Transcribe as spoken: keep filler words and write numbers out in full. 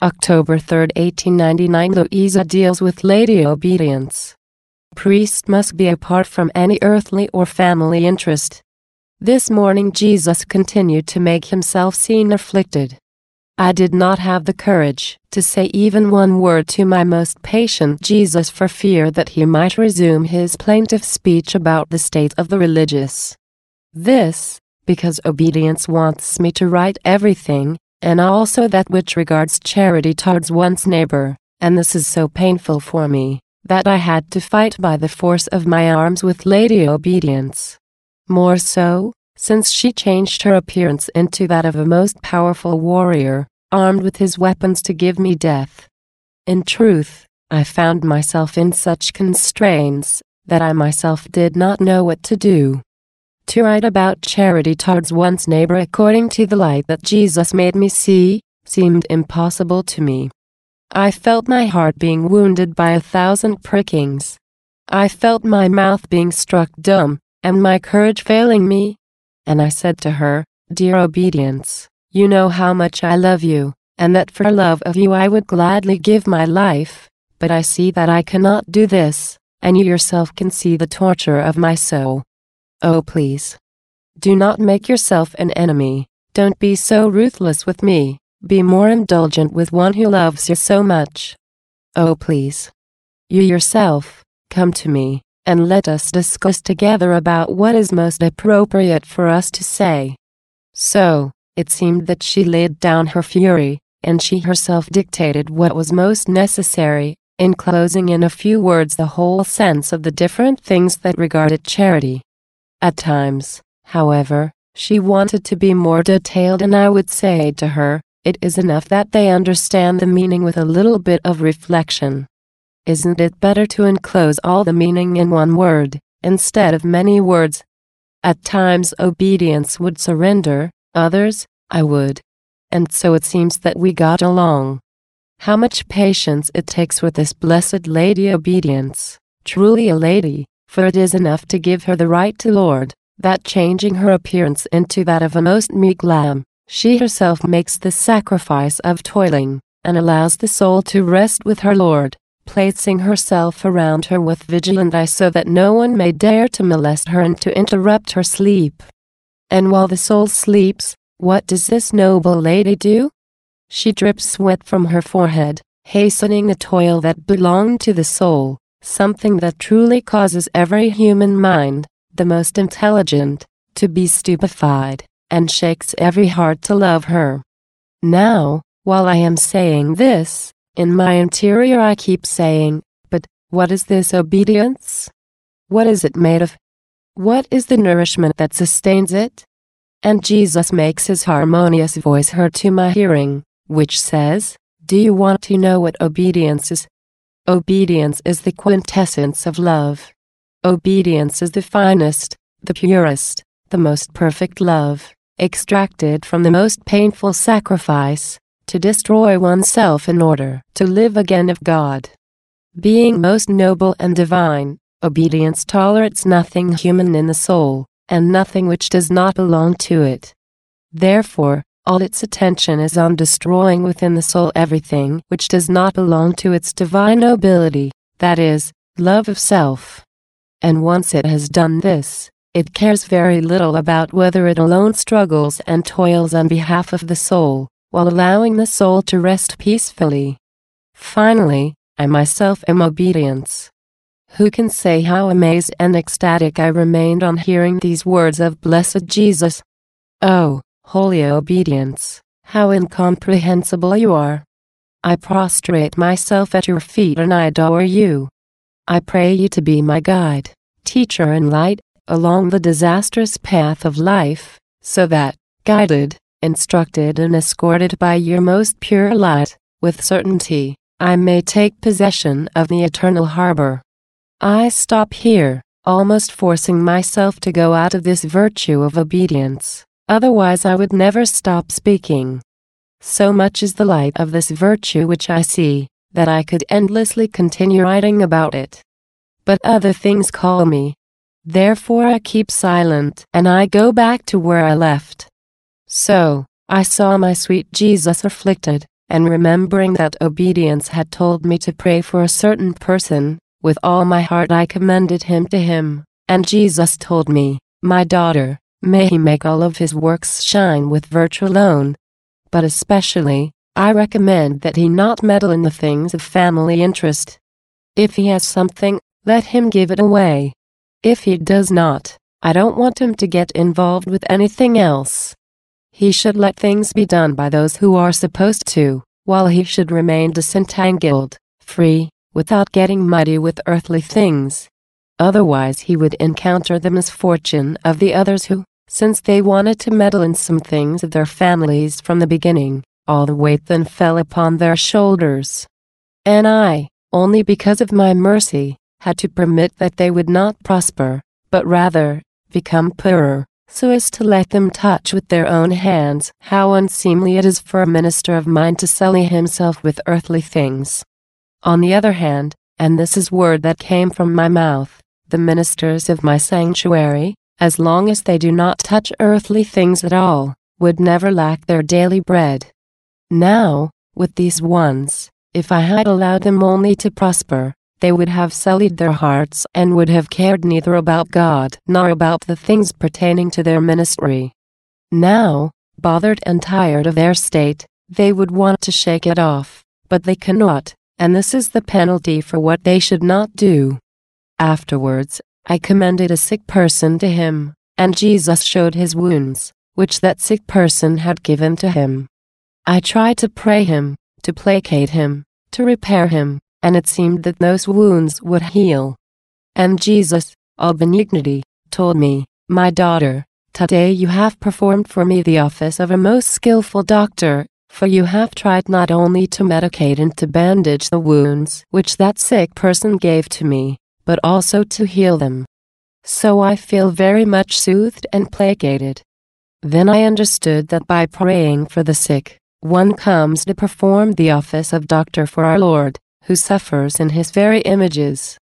October third, eighteen ninety-nine. Louisa deals with Lady Obedience. Priest must be apart from any earthly or family interest. This morning Jesus continued to make himself seen afflicted. I did not have the courage to say even one word to my most patient Jesus for fear that he might resume his plaintive speech about the state of the religious. This, because obedience wants me to write everything, and also that which regards charity towards one's neighbor, and this is so painful for me, that I had to fight by the force of my arms with Lady Obedience. More so, since she changed her appearance into that of a most powerful warrior, armed with his weapons to give me death. In truth, I found myself in such constraints, that I myself did not know what to do. To write about charity towards one's neighbor according to the light that Jesus made me see, seemed impossible to me. I felt my heart being wounded by a thousand prickings. I felt my mouth being struck dumb, and my courage failing me. And I said to her, "Dear Obedience, you know how much I love you, and that for love of you I would gladly give my life, but I see that I cannot do this, and you yourself can see the torture of my soul. Oh, please, do not make yourself an enemy. Don't be so ruthless with me. Be more indulgent with one who loves you so much. Oh, please, you yourself, come to me, and let us discuss together about what is most appropriate for us to say." So, it seemed that she laid down her fury, and she herself dictated what was most necessary, enclosing in a few words the whole sense of the different things that regarded charity. At times, however, she wanted to be more detailed, and I would say to her, "It is enough that they understand the meaning with a little bit of reflection. Isn't it better to enclose all the meaning in one word, instead of many words?" At times Obedience would surrender, others, I would. And so it seems that we got along. How much patience it takes with this blessed Lady Obedience, truly a lady, for it is enough to give her the right to lord, that changing her appearance into that of a most meek lamb, she herself makes the sacrifice of toiling, and allows the soul to rest with her Lord, placing herself around her with vigilant eye so that no one may dare to molest her and to interrupt her sleep. And while the soul sleeps, what does this noble lady do? She drips sweat from her forehead, hastening the toil that belonged to the soul, something that truly causes every human mind, the most intelligent, to be stupefied, and shakes every heart to love her. Now, while I am saying this, in my interior I keep saying, "But what is this obedience? What is it made of? What is the nourishment that sustains it?" And Jesus makes his harmonious voice heard to my hearing, which says, "Do you want to know what obedience is? Obedience is the quintessence of love. Obedience is the finest, the purest, the most perfect love, extracted from the most painful sacrifice, to destroy oneself in order to live again of God. Being most noble and divine, obedience tolerates nothing human in the soul, and nothing which does not belong to it. Therefore, all its attention is on destroying within the soul everything which does not belong to its divine nobility, that is, love of self. And once it has done this, it cares very little about whether it alone struggles and toils on behalf of the soul, while allowing the soul to rest peacefully. Finally, I myself am obedience." Who can say how amazed and ecstatic I remained on hearing these words of blessed Jesus? Oh, holy Obedience, how incomprehensible you are! I prostrate myself at your feet and I adore you. I pray you to be my guide, teacher and light, along the disastrous path of life, so that, guided, instructed and escorted by your most pure light, with certainty, I may take possession of the eternal harbor. I stop here, almost forcing myself to go out of this virtue of obedience, otherwise I would never stop speaking. So much is the light of this virtue which I see, that I could endlessly continue writing about it. But other things call me. Therefore I keep silent and I go back to where I left. So, I saw my sweet Jesus afflicted, and remembering that obedience had told me to pray for a certain person, with all my heart I commended him to him, and Jesus told me, "My daughter, may he make all of his works shine with virtue alone. But especially, I recommend that he not meddle in the things of family interest. If he has something, let him give it away. If he does not, I don't want him to get involved with anything else. He should let things be done by those who are supposed to, while he should remain disentangled, free, without getting muddy with earthly things. Otherwise he would encounter the misfortune of the others who, since they wanted to meddle in some things of their families from the beginning, all the weight then fell upon their shoulders. And I, only because of my mercy, had to permit that they would not prosper, but rather, become poorer, so as to let them touch with their own hands how unseemly it is for a minister of mine to sully himself with earthly things. On the other hand, and this is word that came from my mouth, the ministers of my sanctuary, as long as they do not touch earthly things at all, would never lack their daily bread. Now, with these ones, if I had allowed them only to prosper, they would have sullied their hearts and would have cared neither about God nor about the things pertaining to their ministry. Now, bothered and tired of their state, they would want to shake it off, but they cannot, and this is the penalty for what they should not do. Afterwards, I commended a sick person to him, and Jesus showed his wounds, which that sick person had given to him. I tried to pray him, to placate him, to repair him, and it seemed that those wounds would heal. And Jesus, all benignity, told me, "My daughter, today you have performed for me the office of a most skillful doctor, for you have tried not only to medicate and to bandage the wounds which that sick person gave to me, but also to heal them. So I feel very much soothed and placated." Then I understood that by praying for the sick, one comes to perform the office of doctor for our Lord, who suffers in his very images.